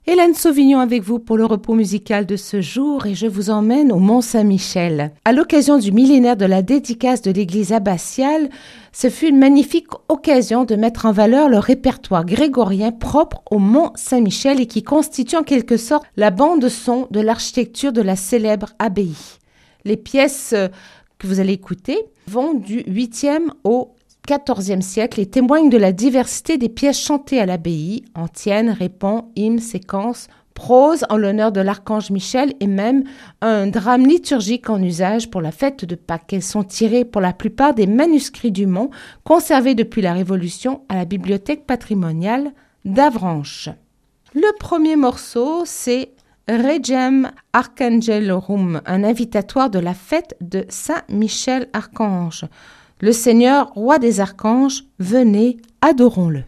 Hélène Sauvignon avec vous pour le repos musical de ce jour et je vous emmène au Mont-Saint-Michel. À l'occasion du millénaire de la dédicace de l'église abbatiale, ce fut une magnifique occasion de mettre en valeur le répertoire grégorien propre au Mont-Saint-Michel et qui constitue en quelque sorte la bande-son de l'architecture de la célèbre abbaye. Les pièces que vous allez écouter vont du 8e au XIVe siècle et témoignent de la diversité des pièces chantées à l'abbaye, antiennes, répons, hymnes, séquences, prose en l'honneur de l'archange Michel et même un drame liturgique en usage pour la fête de Pâques. Elles sont tirées pour la plupart des manuscrits du Mont, conservés depuis la Révolution à la bibliothèque patrimoniale d'Avranches. Le premier morceau, c'est Regem Archangelorum, un invitatoire de la fête de Saint-Michel-Archange. Le Seigneur, roi des archanges, venez, adorons-le.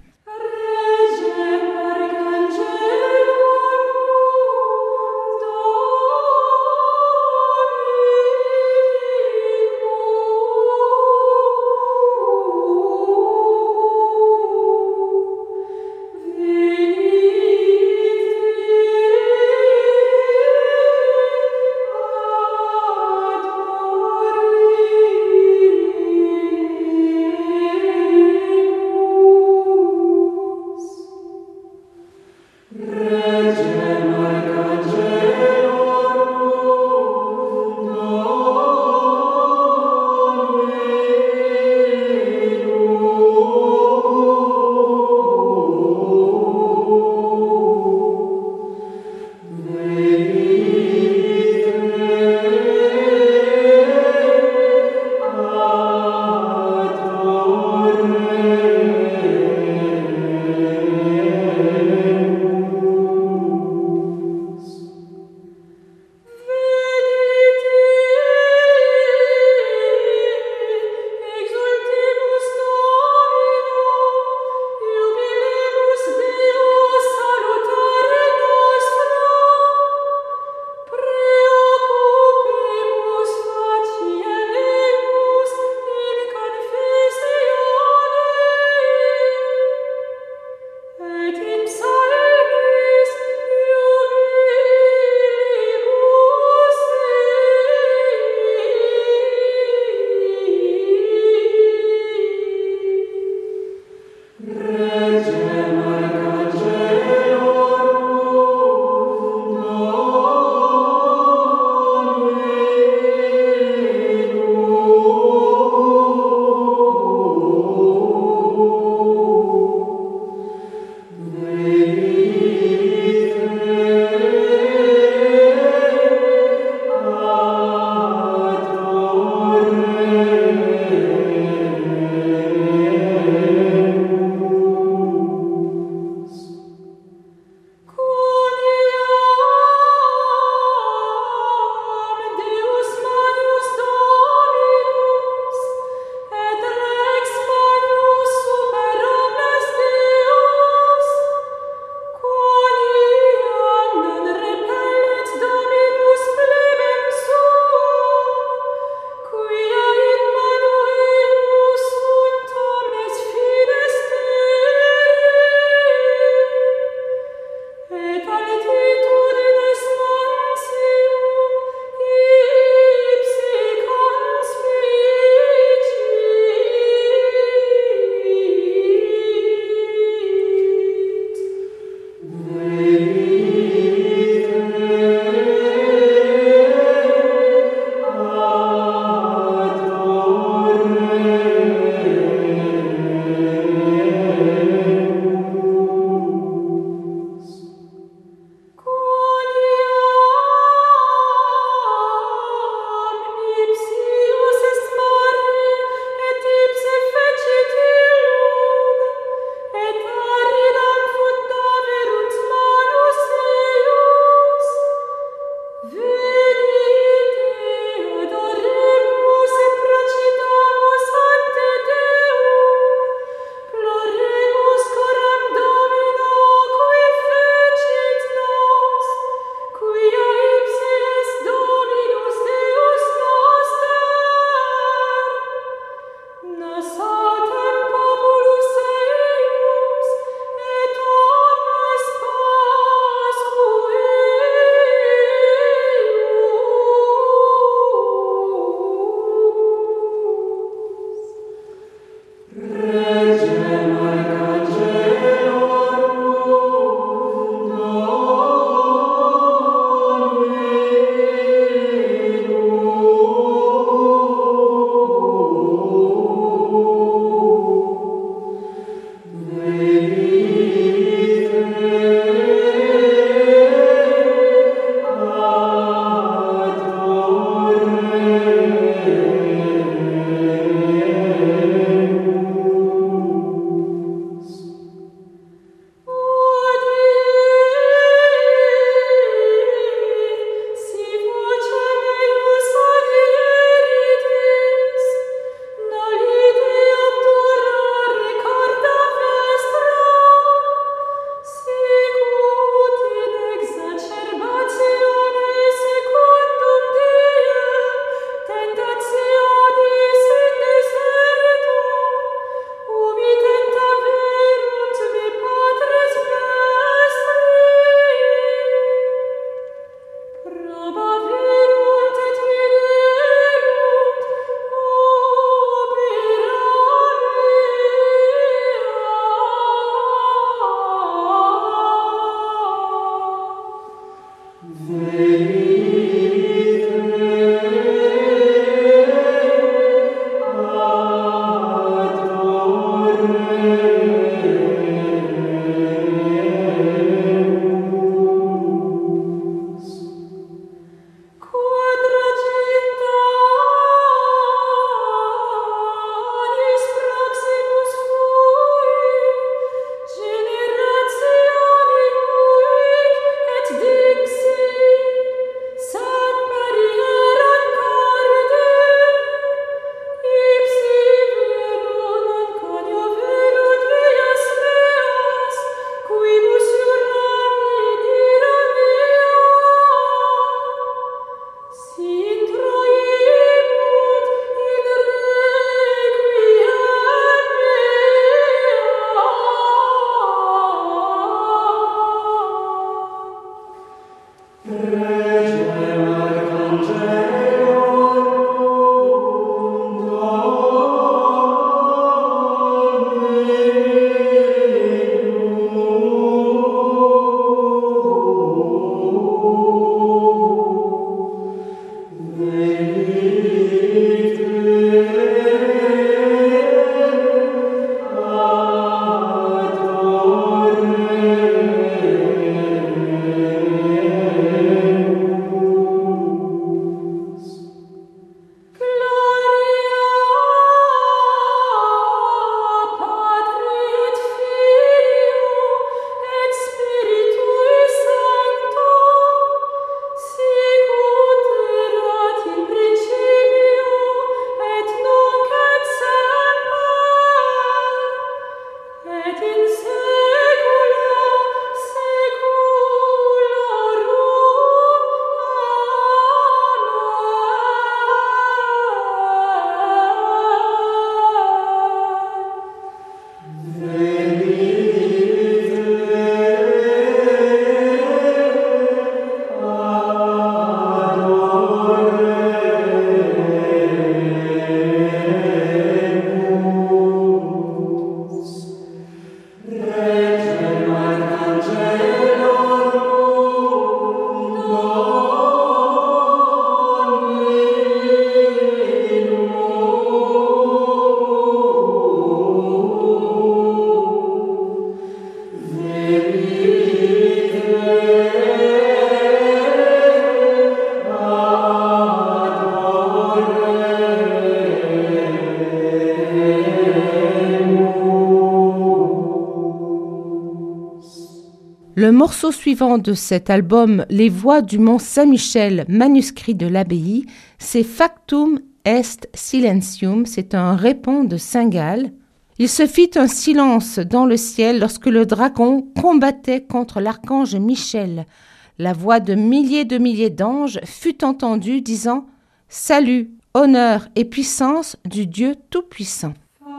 Le morceau suivant de cet album, Les Voix du Mont Saint-Michel, manuscrit de l'abbaye, c'est Factum est silentium, c'est un répond de Saint-Gall. Il se fit un silence dans le ciel lorsque le dragon combattait contre l'archange Michel. La voix de milliers d'anges fut entendue disant « Salut, honneur et puissance du Dieu Tout-Puissant ».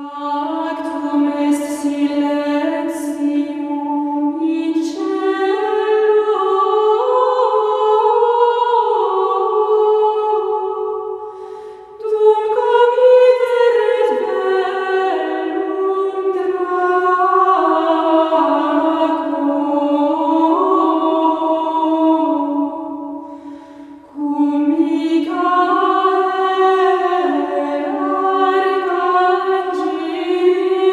Factum est silentium in cielo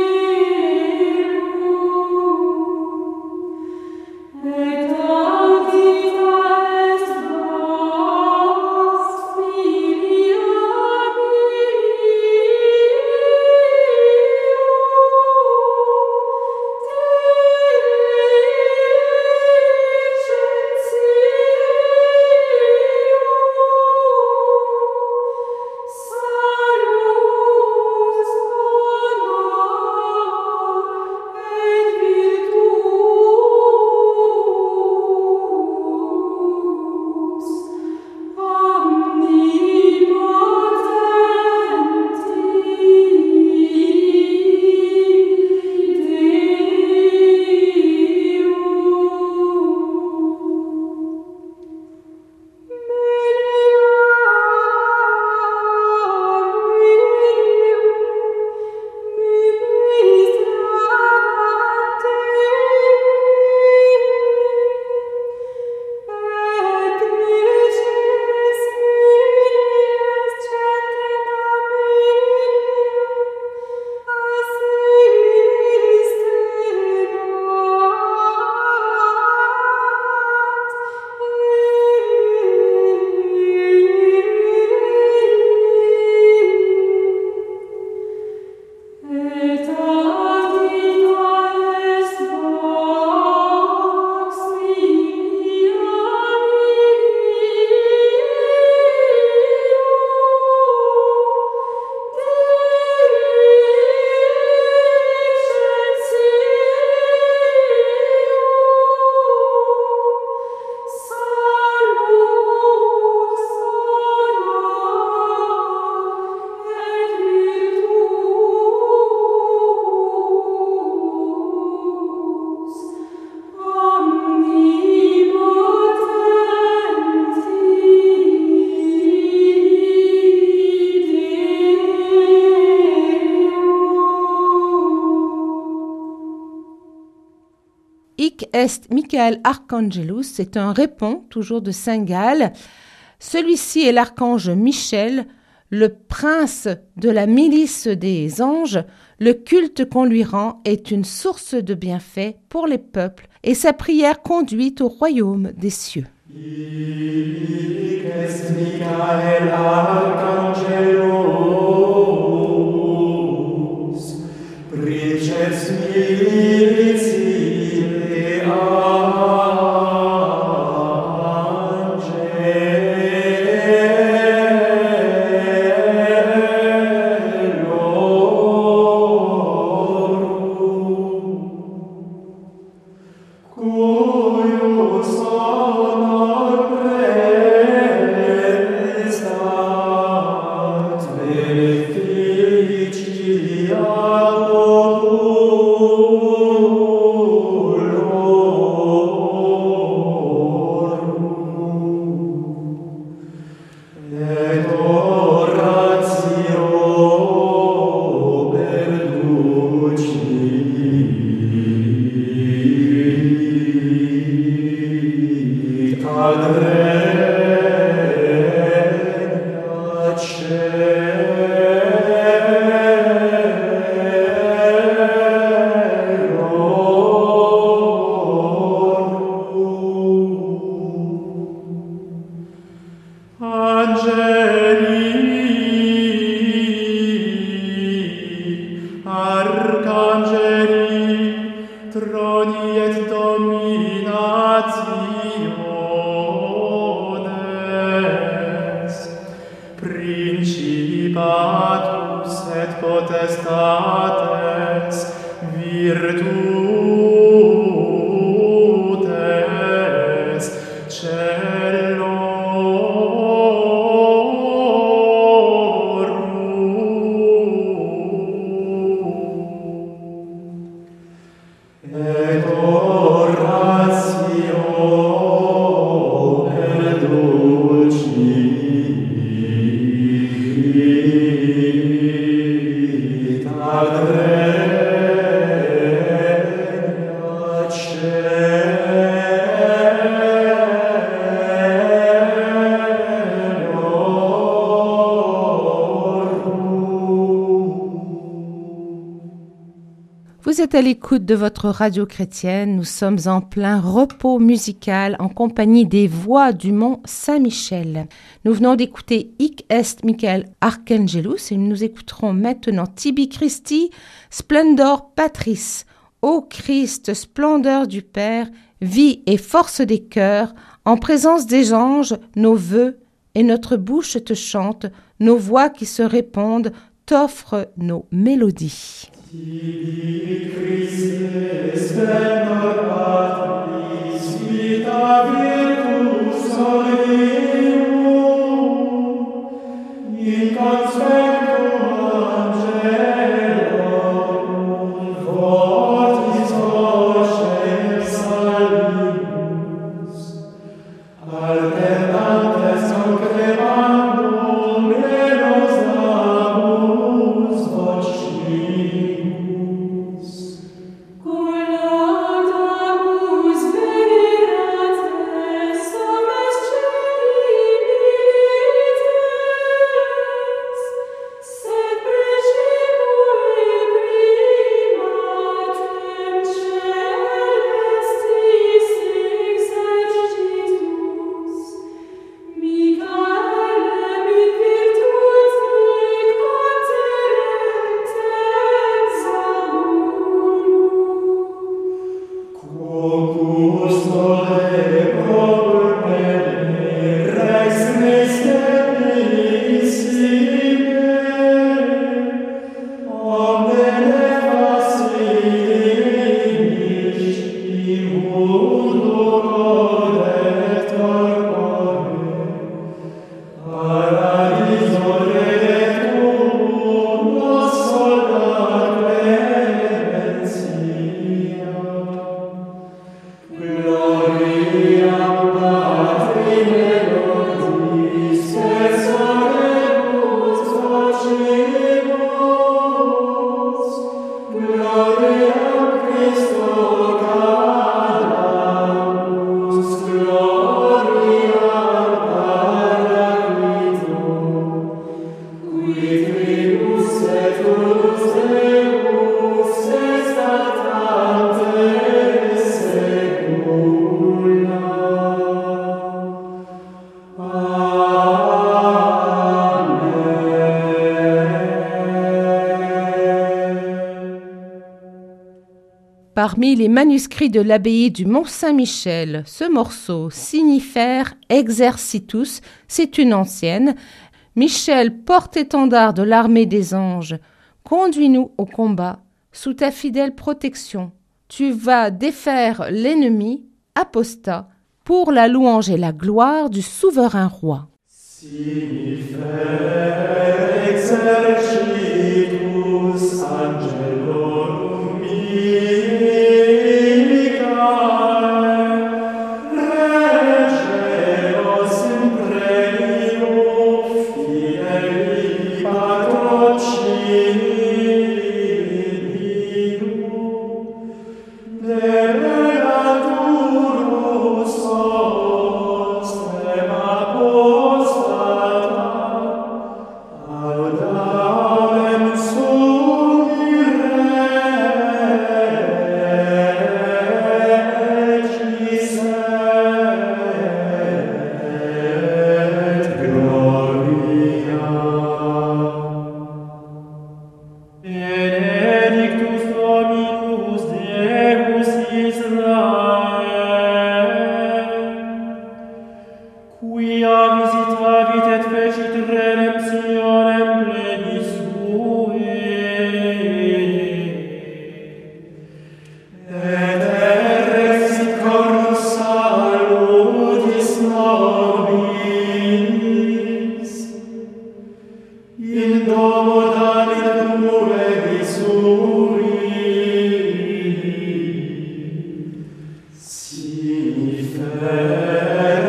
est Michael Archangelus, c'est un répon, toujours de Saint Gall. Celui-ci est l'archange Michel, le prince de la milice des anges. Le culte qu'on lui rend est une source de bienfaits pour les peuples et sa prière conduit au royaume des cieux. Vous êtes à l'écoute de votre radio chrétienne. Nous sommes en plein repos musical en compagnie des voix du mont Saint-Michel. Nous venons d'écouter Hic est Michael Archangelus et nous écouterons maintenant Tibi Christi, Splendor Patris. Ô Christ, splendeur du Père, vie et force des cœurs, en présence des anges, nos vœux et notre bouche te chante, nos voix qui se répondent t'offrent nos mélodies. Tibi Christe, splendor Patris, vita virtus solium, in conspectum angelorum, fortis voce salvimus, alternantes concrebandum renos namus vocimus. Culatamus venerates, somnes celibites, sed precipuli primatem celestis exercitus, Parmi les manuscrits de l'abbaye du Mont-Saint-Michel, ce morceau, Signifer Exercitus, c'est une ancienne. Michel, porte-étendard de l'armée des anges, conduis-nous au combat sous ta fidèle protection. Tu vas défaire l'ennemi, apostat, pour la louange et la gloire du souverain roi. Signifer exercitus angelorum Michael, regeos in premio fieli patrocinio, delegaturus ostrem apostata, audavem sum regis et gloria. Benedictus Dominus Deus Israel, quia visitavit et fecit redemptionem plebis sue, et erexit cornus salutis nobis, in domo David muevi sui. Signifer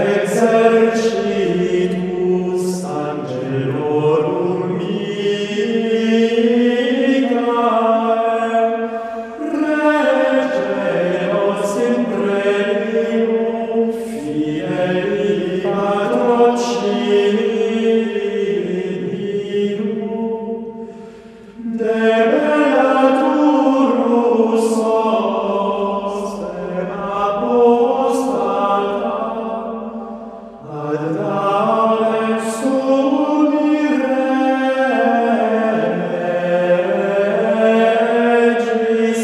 exercitus angelorum Michael, regeos in premio fieli patrocinio, delegaturus ostrem apostata, ad daurem sum regis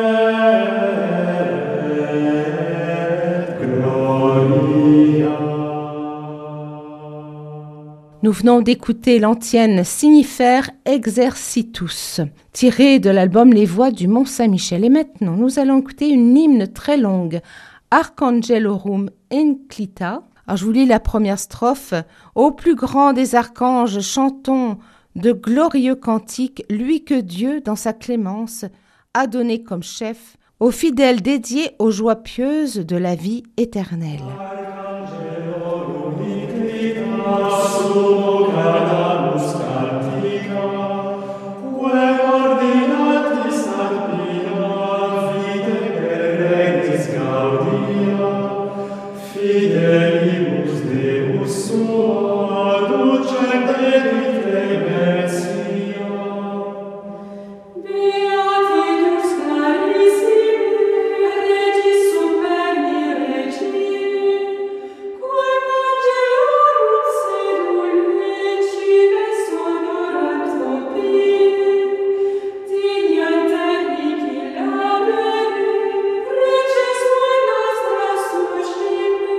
et gloria. Nous venons d'écouter l'antienne Signifer Exercitus, tirée de l'album Les Voix du Mont-Saint-Michel. Et maintenant, nous allons écouter une hymne très longue, Archangelorum Enclita. Alors, je vous lis la première strophe. Ô plus grand des archanges, chantons de glorieux cantiques, lui que Dieu, dans sa clémence, a donné comme chef aux fidèles dédiés aux joies pieuses de la vie éternelle. Archangelorum Inclita sumo gradamus cantica, quae ordinatis ad pia vite per regis gaudia, fidelibus Deus sua ducet dedit clementia. Beatitus carissime, Regis superni regine, quae angelorum sedulcime sonorantur pie, tignant ternici labere, Reges quae nostra suscime.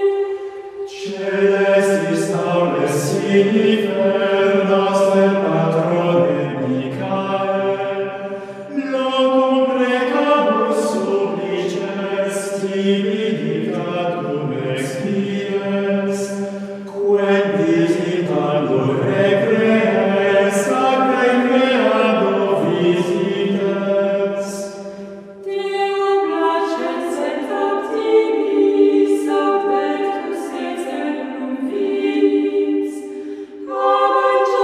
Celestis aule signifer noster patrone Michael, locum precabus supplices tibi dictatum expies, quem visitando recrees ac recreando visites. Deo placens et optimis, adventus et celum vis, ab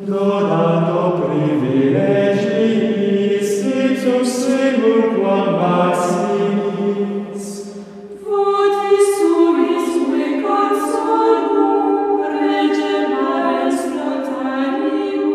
donando privilegiis, ipsum semur quam maximis. Votis suis me consolum, regem mares notarium,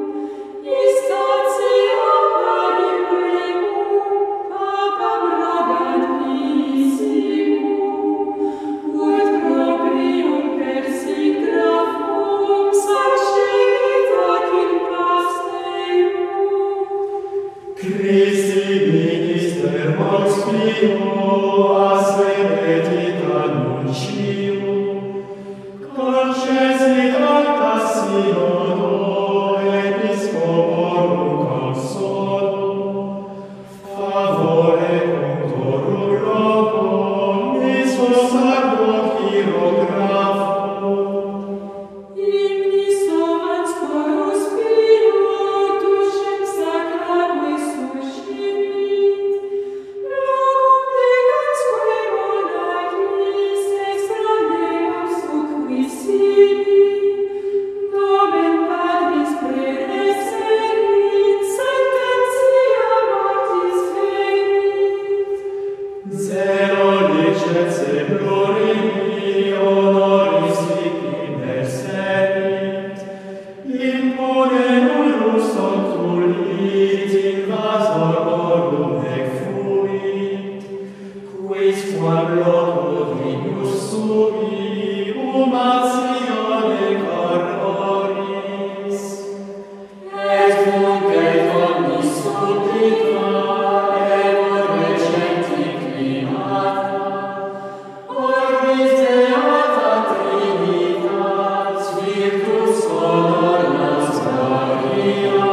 instantia pari pregum, papam rogant missimum, ut proprium per sigrafum sanctitat in pasterum. Christi minister vox pio, assevetit annuncium, concesit acta synodo, episcoporum consolum, favore punctorum locum, mismo sacro chirografum. Imnis ovans corus spiritusem sacraque suscipit, locum degansque monachis extra neos succipit, nomen Patris praexerit, sententia mortis venit. Zelo licet semplorimi, honoris victimer serit, impune nullus octulit, invasor orum nec fuit, quisquam loco dignus sui, humatione corporis. Et nunc et omnis supplica, et recenti climata, orbis Beata Trinitas, virtus honoras Maria,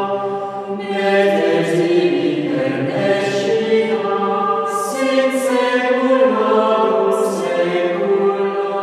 et tibi pernescita, sin saeculorum saecula.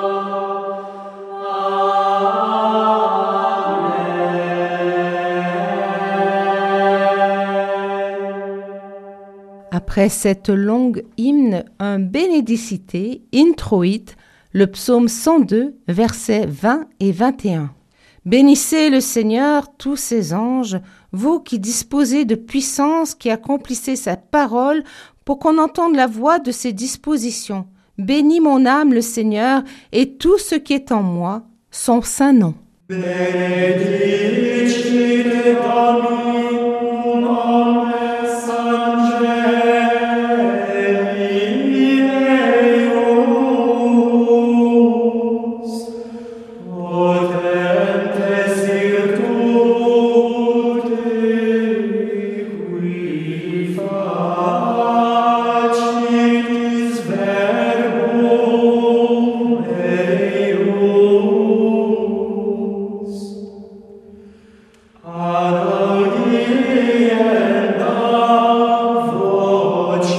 Après cette longue hymne, un bénédicité introit le psaume 102, versets 20 et 21. Bénissez le Seigneur, tous ses anges, vous qui disposez de puissance, qui accomplissez sa parole pour qu'on entende la voix de ses dispositions. Bénis mon âme le Seigneur et tout ce qui est en moi, son saint nom. Benedicite Dominum omnes angeli Deus, potentes virtute, qui facitis verbum eius. Adaudienda vocem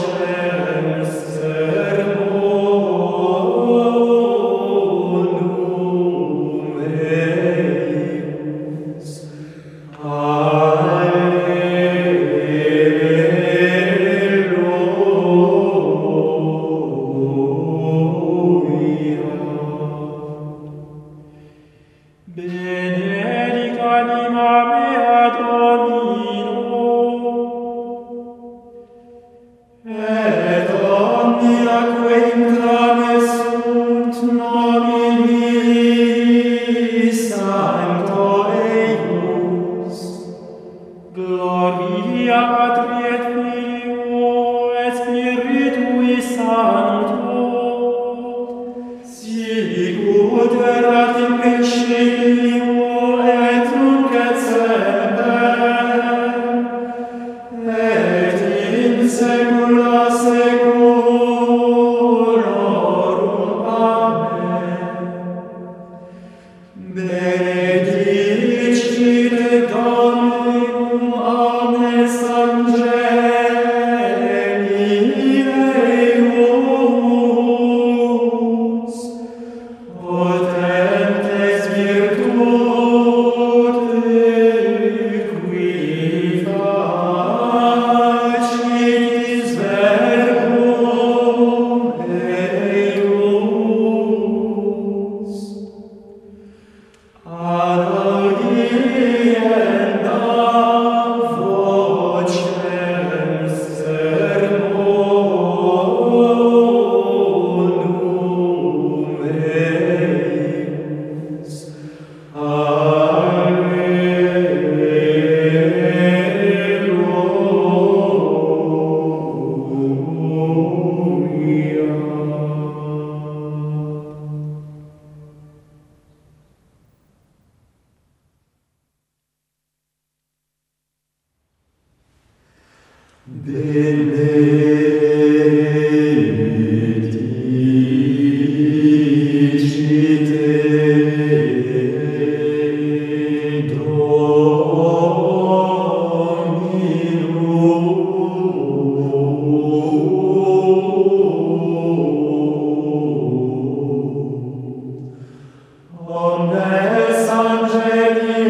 sermonum eius. Alleluia. Benedic anima mea Domini, Omnes angeli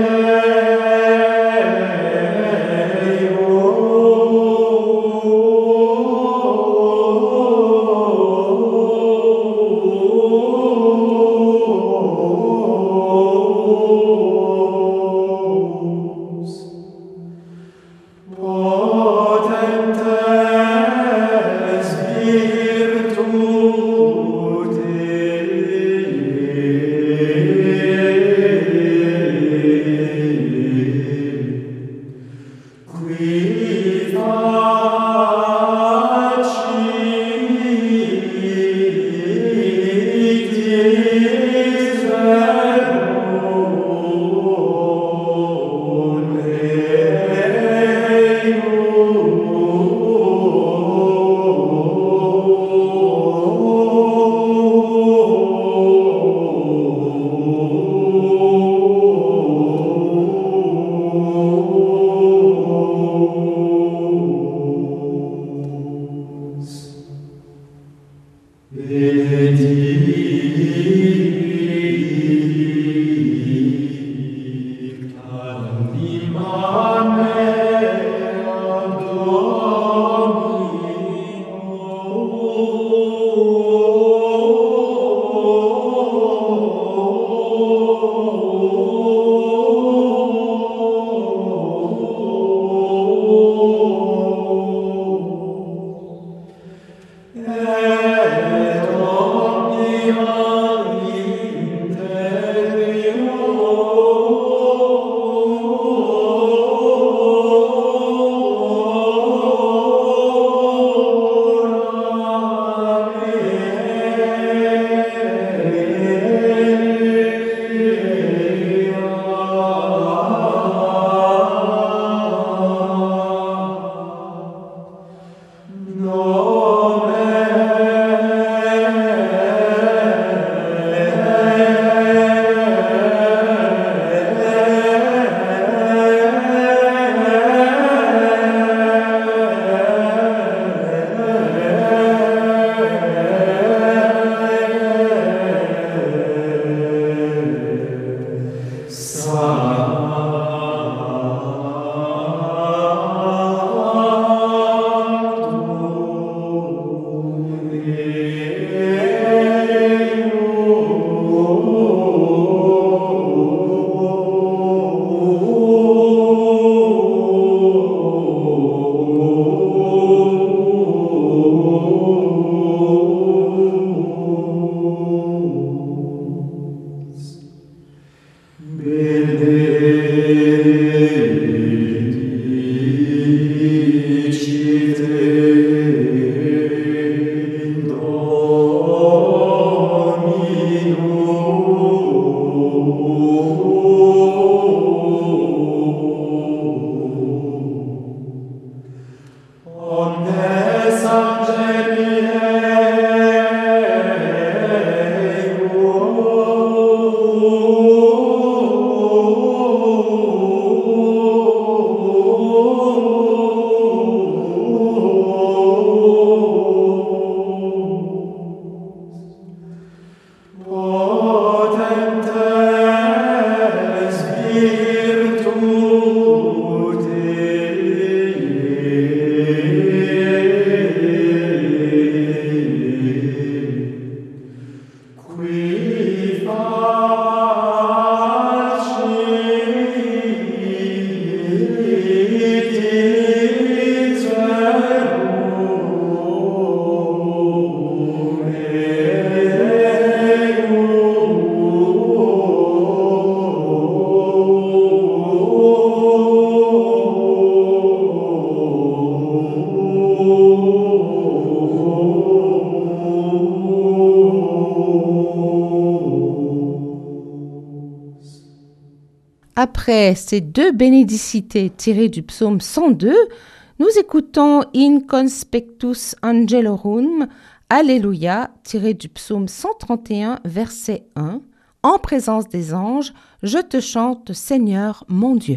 Après ces deux bénédicités tirées du psaume 102, Nous écoutons In Conspectus Angelorum, Alléluia, tiré du psaume 131, verset 1. En présence des anges, je te chante, Seigneur mon Dieu.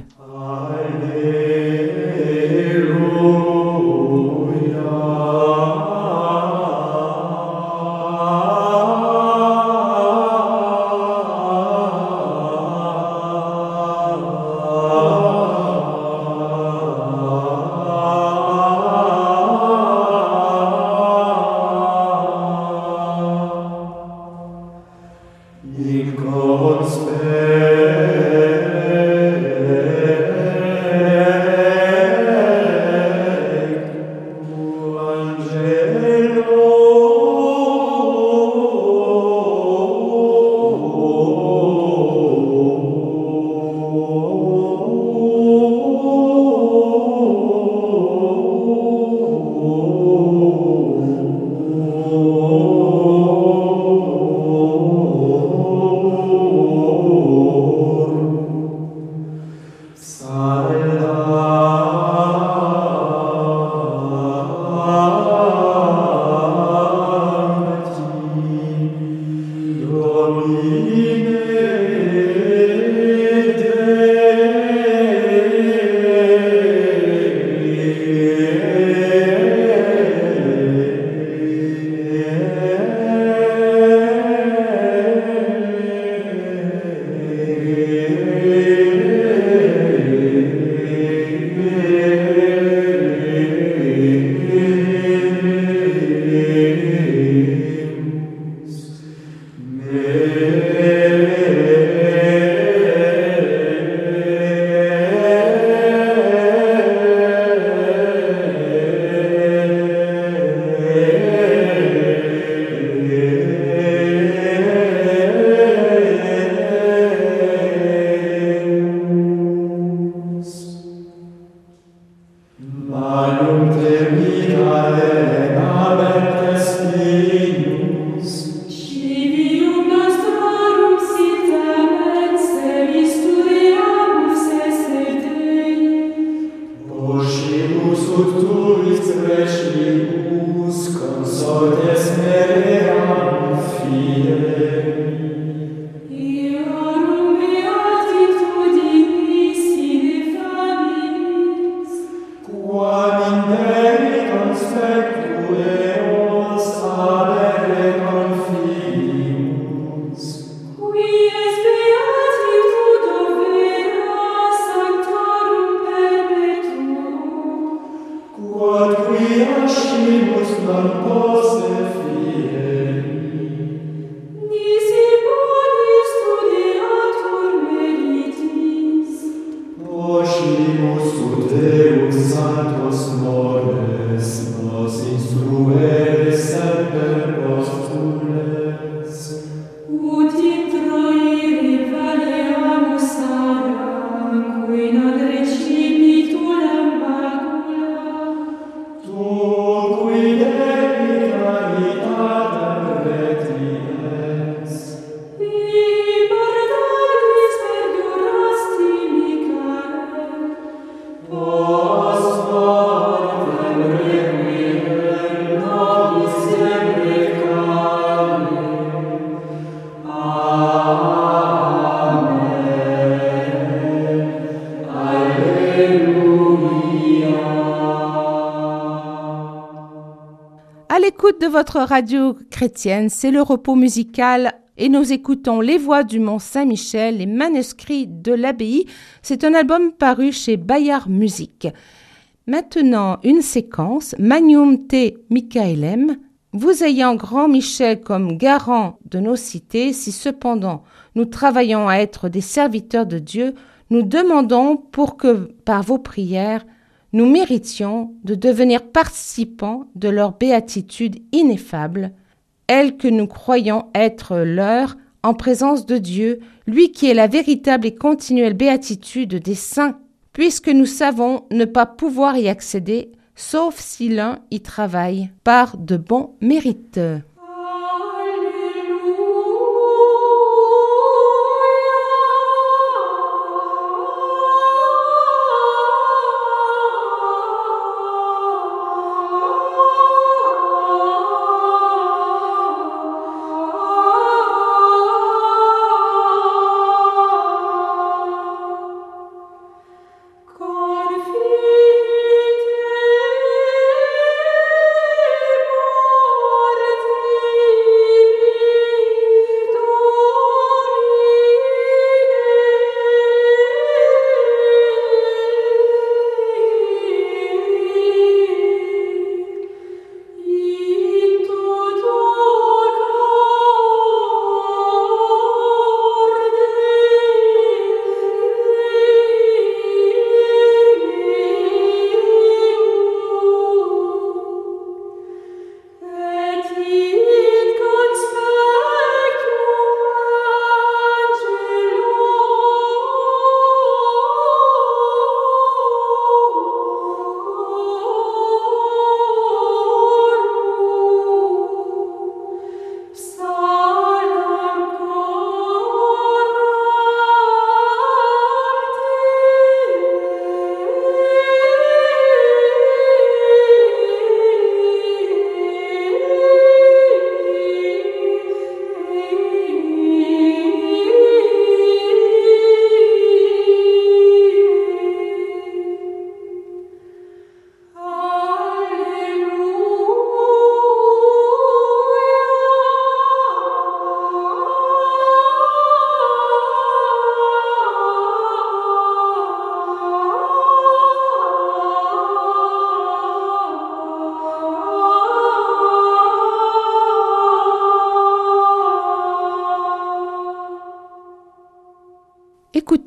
À l'écoute de votre radio chrétienne, c'est le repos musical et nous écoutons Les Voix du Mont Saint-Michel, les manuscrits de l'abbaye. C'est un album paru chez Bayard Musique. Maintenant, une séquence, Magnum Te Michaelem. Vous ayant grand Michel comme garant de nos cités, si cependant nous travaillons à être des serviteurs de Dieu, nous demandons pour que, par vos prières, nous méritions de devenir participants de leur béatitude ineffable, elle que nous croyons être leur en présence de Dieu, lui qui est la véritable et continuelle béatitude des saints, puisque nous savons ne pas pouvoir y accéder, sauf si l'un y travaille par de bons mérites.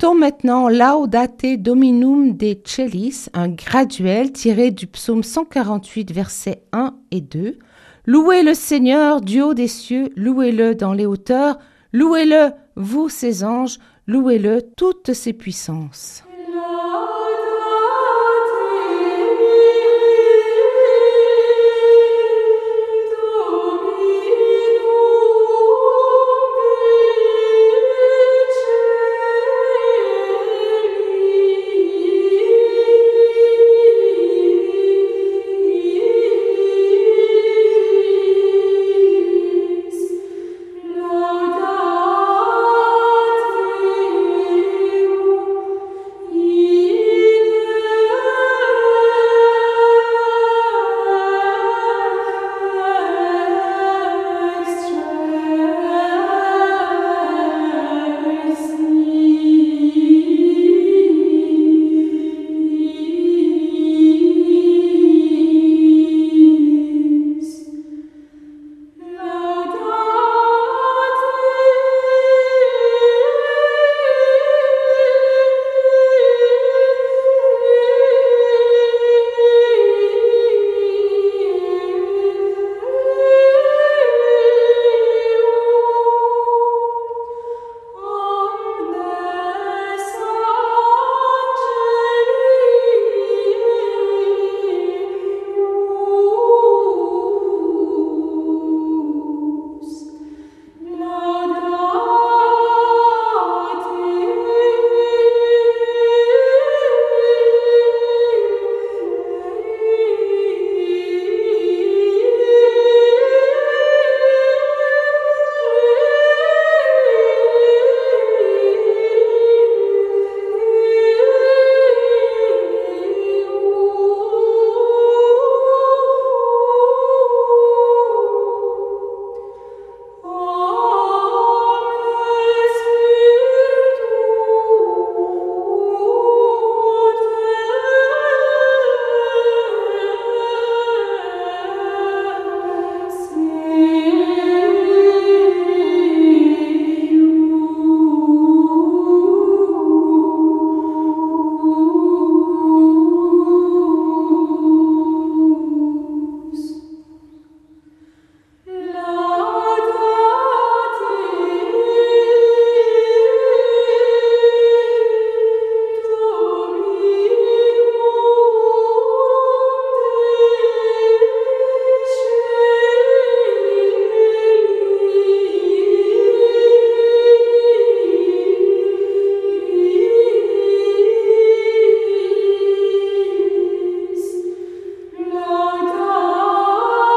Écoutons maintenant Laudate Dominum de Cellis, un graduel tiré du psaume 148, versets 1 et 2. Louez le Seigneur du haut des cieux, louez-le dans les hauteurs, louez-le, vous ses anges, louez-le toutes ses puissances.